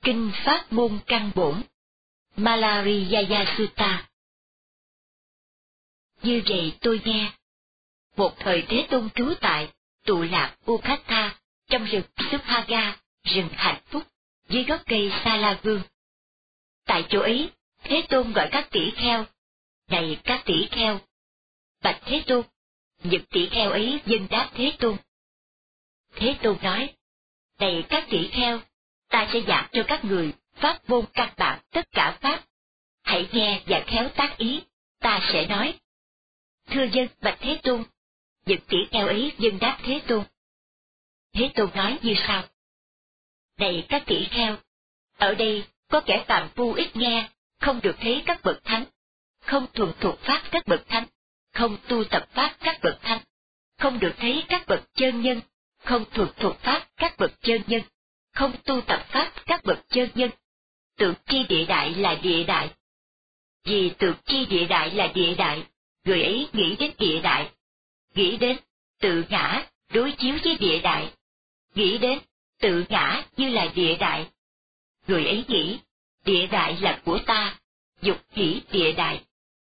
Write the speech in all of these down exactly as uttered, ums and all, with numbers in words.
Kinh Pháp Môn Căn Bổn, Malariyaya Sutta. Như vậy tôi nghe, một thời Thế Tôn trú tại tụ lạc Ukhatha trong rừng Subhaga, rừng hạnh phúc, dưới gốc cây Sa La Vương. Tại chỗ ấy, Thế Tôn gọi các tỷ kheo, này các tỷ kheo, bạch Thế Tôn. Những tỷ kheo ấy dâng đáp Thế Tôn. Thế Tôn nói, này các tỷ kheo, ta sẽ giảng cho các người pháp môn căn bản tất cả pháp. Hãy nghe và khéo tác ý, ta sẽ nói. Thưa dân bạch Thế Tôn. Những tỷ kheo ấy dâng đáp Thế Tôn. Thế Tôn nói như sau. Này các tỷ kheo, ở đây có kẻ phàm phu ít nghe, không được thấy các bậc thánh, không thuần thuộc pháp các bậc thánh, không tu tập pháp các bậc thánh, không được thấy các bậc chân nhân, không thuần thuộc pháp các bậc chân nhân, không tu tập pháp các bậc chân nhân. Tượng chi địa đại là địa đại. Vì tượng chi địa đại là địa đại, người ấy nghĩ đến địa đại, nghĩ đến tự ngã đối chiếu với địa đại, nghĩ đến tự ngã như là địa đại. Người ấy nghĩ địa đại là của ta, dục hỷ địa đại.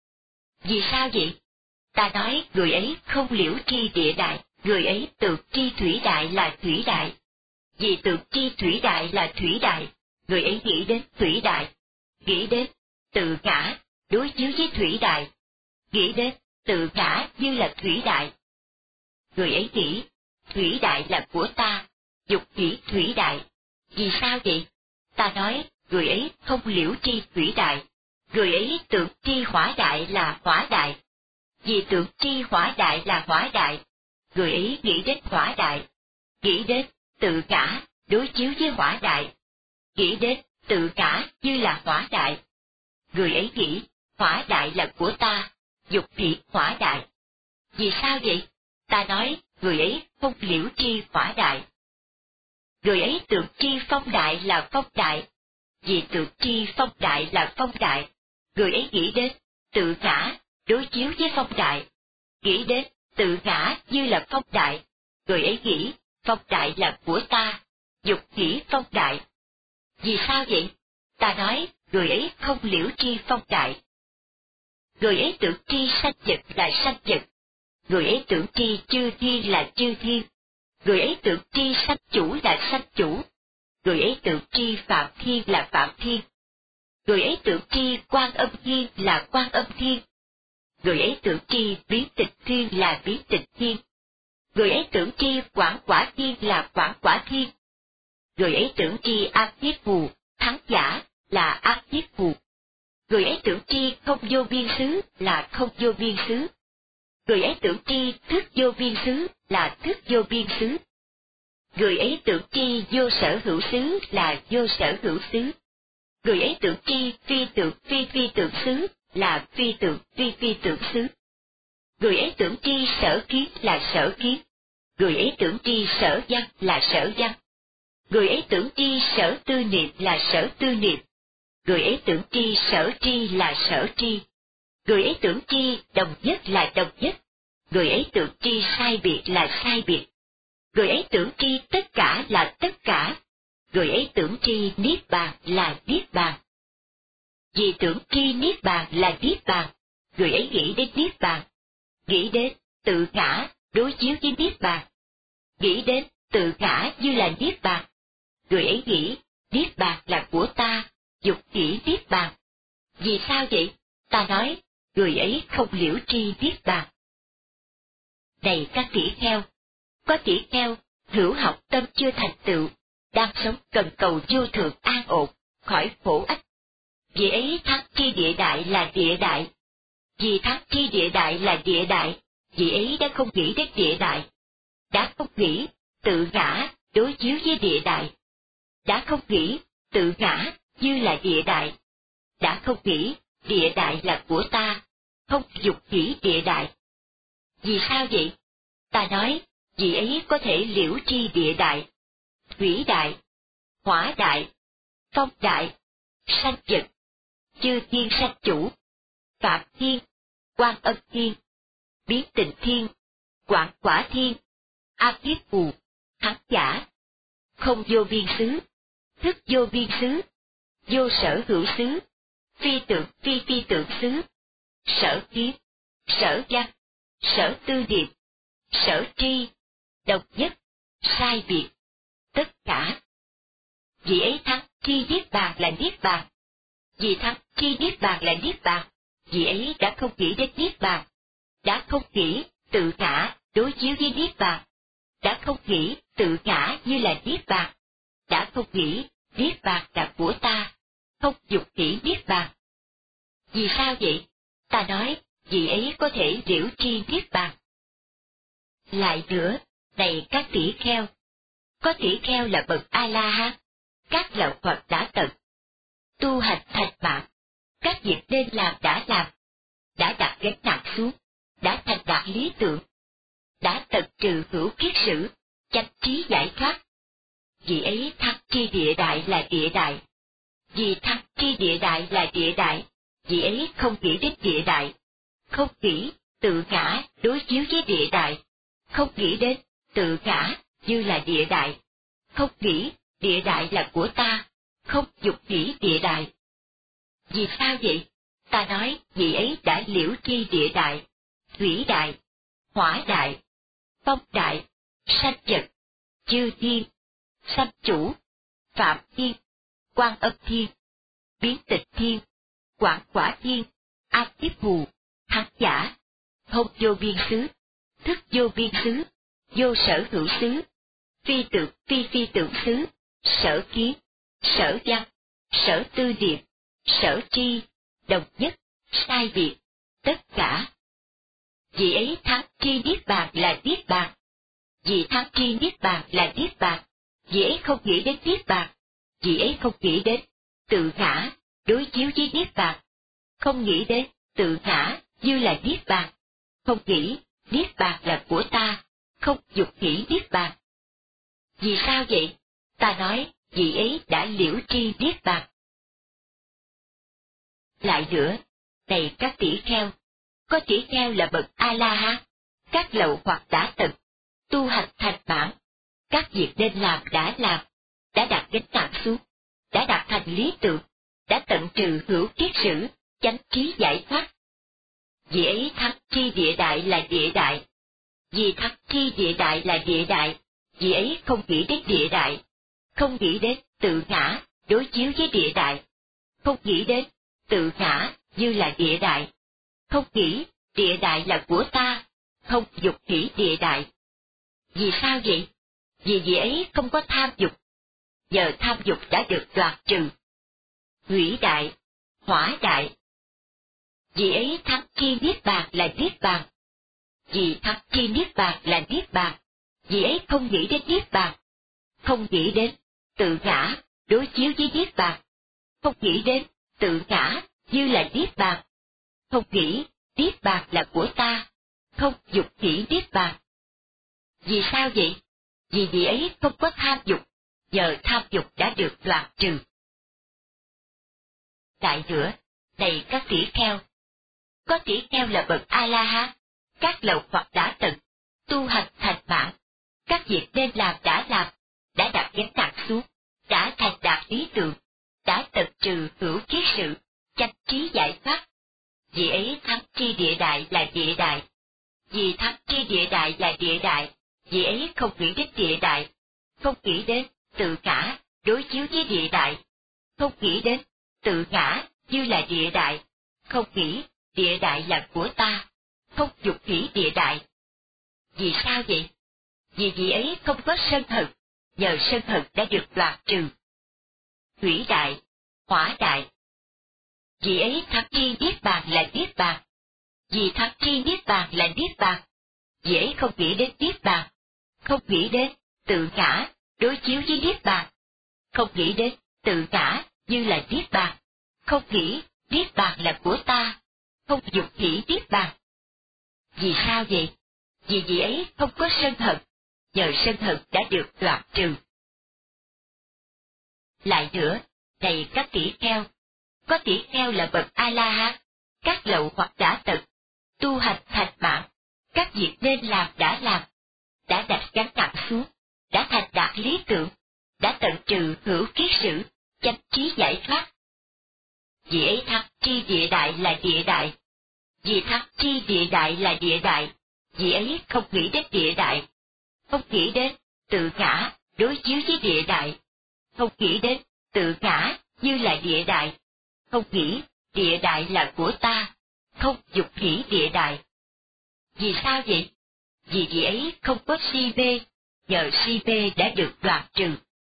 Vì sao vậy? Ta nói người ấy không liễu tri địa đại, người ấy tự tri thủy đại là thủy đại. Vì tự tri thủy đại là thủy đại, người ấy nghĩ đến thủy đại, nghĩ đến tự ngã đối chiếu với thủy đại, nghĩ đến tự ngã như là thủy đại. Người ấy nghĩ thủy đại là của ta, dục hỷ thủy đại. Vì sao vậy? Ta nói người ấy không liễu tri thủy đại, người ấy tưởng tri hỏa đại là hỏa đại. Vì tưởng tri hỏa đại là hỏa đại, người ấy nghĩ đến hỏa đại, nghĩ đến tự ngã đối chiếu với hỏa đại, nghĩ đến tự ngã như là hỏa đại. Người ấy nghĩ hỏa đại là của ta, dục hỷ hỏa đại. Vì sao vậy? Ta nói người ấy không liễu tri hỏa đại. Người ấy tưởng tri phong đại là phong đại, vì tưởng tri phong đại là phong đại, người ấy nghĩ đến tự ngã đối chiếu với phong đại, nghĩ đến tự ngã như là phong đại, người ấy nghĩ phong đại là của ta, dục hỷ phong đại. Vì sao vậy? Ta nói người ấy không liễu tri phong đại. Người ấy tưởng tri sanh vật là sanh vật, người ấy tưởng tri chư thiên là chư thiên, người ấy tưởng tri sanh chủ là sanh chủ, người ấy tưởng tri phạm thiên là phạm thiên, người ấy tưởng tri quan âm thiên là quan âm thiên, người ấy tưởng tri biến tịch thiên là biến tịch thiên, người ấy tưởng tri quảng quả thiên là quảng quả thiên, người ấy tưởng tri an thiết phù thắng giả là an thiết phù, người ấy tưởng tri không vô biên xứ là không vô biên xứ, người ấy tưởng tri thức vô biên xứ là thức vô biên xứ, người ấy tưởng tri vô sở hữu xứ là vô sở hữu xứ, người ấy tưởng tri phi tượng phi phi tượng xứ là phi tượng phi phi tượng xứ, người ấy tưởng tri sở kiến là sở kiến, người ấy tưởng tri sở văn là sở văn, người ấy tưởng tri sở tư niệm là sở tư niệm, người ấy tưởng tri sở tri là sở tri, người ấy tưởng tri đồng nhất là đồng nhất, người ấy tưởng tri sai biệt là sai biệt, người ấy tưởng tri tất cả là tất cả, người ấy tưởng tri niết bàn là niết bàn. Vì tưởng tri niết bàn là niết bàn, người ấy nghĩ đến niết bàn, nghĩ đến tự ngã đối chiếu với niết bàn, nghĩ đến tự ngã như là niết bàn, người ấy nghĩ niết bàn là của ta, dục hỷ niết bàn. Vì sao vậy? Ta nói người ấy không liễu tri niết bàn. Này các tỷ kheo, có tỷ kheo hữu học tâm chưa thành tựu, đang sống cần cầu vô thượng an ổn, khỏi khổ ách. Vì ấy thắng chi địa đại là địa đại. Vì thắng chi địa đại là địa đại, vì ấy đã không nghĩ đến địa đại. Đã không nghĩ tự ngã đối chiếu với địa đại. Đã không nghĩ tự ngã như là địa đại. Đã không nghĩ địa đại là của ta, không dục hỷ địa đại. Vì sao vậy? Ta nói, vì ấy có thể liễu tri địa đại, thủy đại, hỏa đại, phong đại, sanh vật, chư thiên sanh chủ, phạm thiên, quan âm thiên, biến tịnh thiên, quảng quả thiên, a kiết phù, thắng giả, không vô biên xứ, thức vô biên xứ, vô sở hữu xứ, phi tưởng phi phi tưởng xứ, sở kiến, sở văn, sở tư điệp, sở tri, độc nhất, sai biệt, tất cả. Vì ấy thắng tri niết bàn là niết bàn. Vì thắng tri niết bàn là niết bàn, vì ấy đã không nghĩ đến niết bàn, đã không nghĩ tự ngã đối chiếu với niết bàn, đã không nghĩ tự ngã như là niết bàn, đã không nghĩ niết bàn là của ta, không dục nghĩ niết bàn. Vì sao vậy? Ta nói, vì ấy có thể liễu tri niết bàn. Lại nữa, này các tỷ kheo, có tỷ kheo là bậc A-la-hán, các lậu hoặc đã tận, tu hành thành mạng, các việc nên làm đã làm, đã đặt gánh nặng xuống, đã thành đạt lý tưởng, đã tận trừ hữu kiết sử, chánh trí giải thoát. Vì ấy thắng tri địa đại là địa đại. Vì thắng tri địa đại là địa đại, vì ấy không nghĩ đến địa đại, không nghĩ tự ngã đối chiếu với địa đại, không nghĩ đến tự ngã như là địa đại, không nghĩ địa đại là của ta, không dục nghĩ địa đại. Vì sao vậy? Ta nói vị ấy đã liễu tri địa đại, thủy đại, hỏa đại, phong đại, sanh vật, chư thiên, sanh chủ, phạm thiên, quan âm thiên, biến tịch thiên, quảng quả thiên, a tiếp hù, thắng giả, thông vô biên xứ, thức vô biên xứ, vô sở hữu xứ, phi tượng phi phi tượng xứ, sở kiến, sở văn, sở tư điệp, sở tri, đồng nhất, sai biệt, tất cả. Vì ấy thắng tri niết bàn là niết bàn. Vì thắng tri niết bàn là niết bàn, vì ấy không nghĩ đến niết bàn, vì ấy không nghĩ đến tự ngã đối chiếu với niết bàn, không nghĩ đến tự ngã như là niết bàn, không nghĩ niết bàn là của ta, không dục nghĩ niết bàn. Vì sao vậy? Ta nói vì ấy đã liễu tri niết bàn. Lại nữa, này các tỷ kheo, có tỷ kheo là bậc A-la-hán, các lậu hoặc đã tận, tu hành thành bản, các việc nên làm đã làm, đã đặt gánh nặng xuống, đã đạt thành lý tưởng, đã tận trừ hữu kiết sử, chánh trí giải thoát. Vì ấy thắng tri địa đại là địa đại. Vì thắng tri địa đại là địa đại, vì ấy không nghĩ đến địa đại, không nghĩ đến tự ngã đối chiếu với địa đại, không nghĩ đến tự ngã như là địa đại, không nghĩ địa đại là của ta, không dục nghĩ địa đại. Vì sao vậy? Vì vị ấy không có tham dục, giờ tham dục đã được đoạt trừ. Hủy đại, hỏa đại. Vì ấy thắng tri niết bàn là niết bàn. Vì thắng tri niết bàn là niết bàn, vì ấy không nghĩ đến niết bàn, không nghĩ đến tự ngã đối chiếu với niết bàn, không nghĩ đến tự ngã như là niết bàn, không nghĩ niết bàn là của ta, không dục nghĩ niết bàn. Vì sao vậy? Vì vị ấy không có tham dục, giờ tham dục đã được đoạt trừ. Lại nữa, này các tỷ kheo, có tỷ kheo là bậc A-la-hán, các lậu hoặc đã tận, tu hành thành bản, các việc nên làm đã làm, đã đặt gánh nặng xuống, đã thành đạt lý tưởng, đã tận trừ hữu kiết sự, chánh trí giải thoát. Vì ấy thắng tri địa đại là địa đại. Vì thắng tri địa đại là địa đại, vì ấy không nghĩ đến địa đại, không nghĩ đến tự ngã đối chiếu với địa đại, không nghĩ đến tự ngã như là địa đại, không nghĩ địa đại là của ta, không dục nghĩ địa đại. Vì sao vậy? Vì vị ấy không có sân hận, nhờ sân hận đã được đoạt trừ. Thủy đại, hỏa đại. Vì ấy thắng tri niết bàn là niết bàn. Vì thắng tri niết bàn là niết bàn, vì ấy không nghĩ đến niết bàn, không nghĩ đến tự ngã đối chiếu với niết bàn, không nghĩ đến tự ngã như là niết bàn, không nghĩ niết bàn là của ta, không dục nghĩ niết bàn. Vì sao vậy? Vì vị ấy không có sân hận, nhờ sân hận đã được đoạt trừ. Lại nữa, này các tỷ kheo, có tỷ kheo là bậc A-la-hán, các lậu hoặc đã tận, tu hành thành bản, các việc nên làm đã làm, đã đặt gánh nặng xuống, đã thành đạt lý tưởng, đã tận trừ hữu kiết sử, chánh trí giải thoát. vì ấy thắc tri địa đại là địa đại. Vì thắc tri địa đại là địa đại, vì ấy không nghĩ đến địa đại, không nghĩ đến tự ngã đối chiếu với địa đại, không nghĩ đến tự ngã như là địa đại, không nghĩ địa đại là của ta, không dục nghĩ địa đại. Vì sao vậy? Vì vị ấy không có si mê, nhờ si mê đã được đoạn trừ.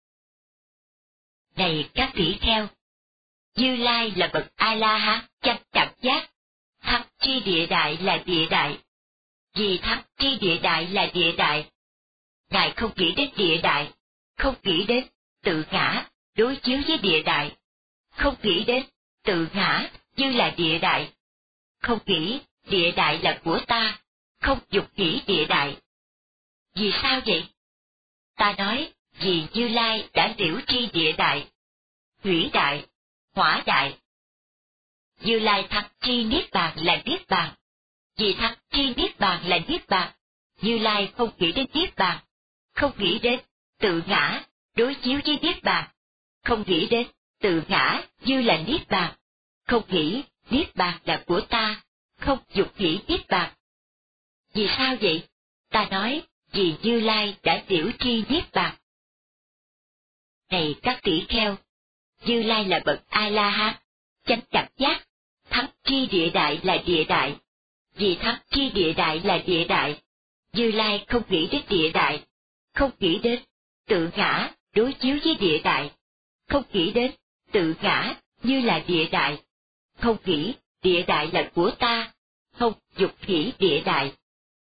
Này các tỷ kheo, Như Lai là bậc A-la-hán chánh đẳng giác, thắng tri địa đại là địa đại. Vì thắng tri địa đại là địa đại, Ngài không nghĩ đến địa đại, không nghĩ đến tự ngã đối chiếu với địa đại, không nghĩ đến tự ngã như là địa đại, không nghĩ địa đại là của ta, không dục nghĩ địa đại. Vì sao vậy? Ta nói vì Như Lai đã liễu tri địa đại, thủy đại, hỏa đại. Như Lai thắng tri niết bàn là niết bàn, vì thắng tri niết bàn là niết bàn, Như Lai không nghĩ đến niết bàn, không nghĩ đến tự ngã đối chiếu với niết bàn, không nghĩ đến tự ngã như là niết bàn, không nghĩ niết bàn là của ta, không dục nghĩ niết bàn. Vì sao vậy? Ta nói vì Như Lai đã liễu tri niết bàn. Này các tỷ kheo, Như Lai là bậc A-la-hán chánh đẳng giác, thắng tri địa đại là địa đại. Vì thắng tri địa đại là địa đại, Như Lai không nghĩ đến địa đại, không nghĩ đến tự ngã đối chiếu với địa đại, không nghĩ đến tự ngã như là địa đại, không nghĩ địa đại là của ta, không dục nghĩ địa đại.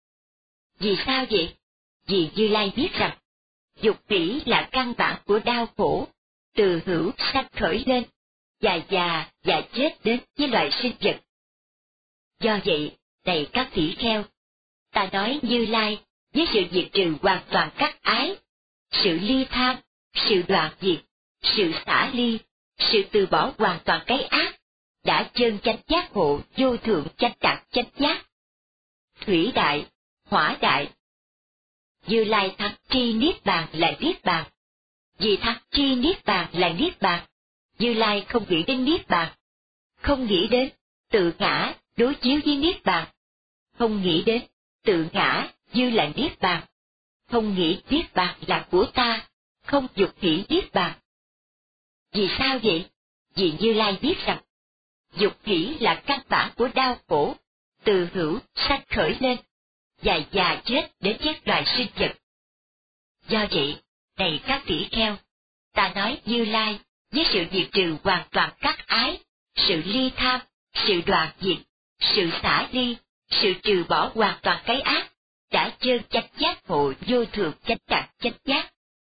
Vì sao vậy? Vì Như Lai biết rằng, dục nghĩ là căn bản của đau khổ, từ hữu sanh khởi lên, và già và chết đến với loài sinh vật. Do vậy, này các tỷ kheo, ta nói Như Lai với sự diệt trừ hoàn toàn các ái, sự ly tham, sự đoạn diệt, sự xả ly, sự từ bỏ hoàn toàn cái ác, đã chân chánh giác ngộ vô thượng chánh đẳng chánh giác. Thủy đại, hỏa đại. Như Lai thắng tri niết bàn là niết bàn. Vì thắng tri niết bàn là niết bàn, Như Lai không nghĩ đến niết bàn, không nghĩ đến tự ngã đối chiếu với niết bàn, không nghĩ đến tự ngã như là niết bàn, không nghĩ niết bàn là của ta, không dục nghĩ niết bàn. Vì sao vậy? Vì Như Lai biết rằng, dục nghĩ là căn bản của đau khổ, từ hữu sanh khởi lên, và già chết đến các loài sinh vật. Do vậy, này các tỷ kheo, ta nói Như Lai với sự diệt trừ hoàn toàn các ái, sự ly tham, sự đoạn diệt, sự xả ly, sự trừ bỏ hoàn toàn cái ác, đã chân chánh giác ngộ vô thượng chánh đẳng chánh giác.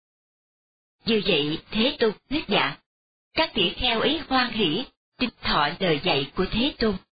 Như vậy Thế Tôn thuyết giảng, các tỷ kheo ấy hoan hỷ tin thọ lời dạy của Thế Tôn.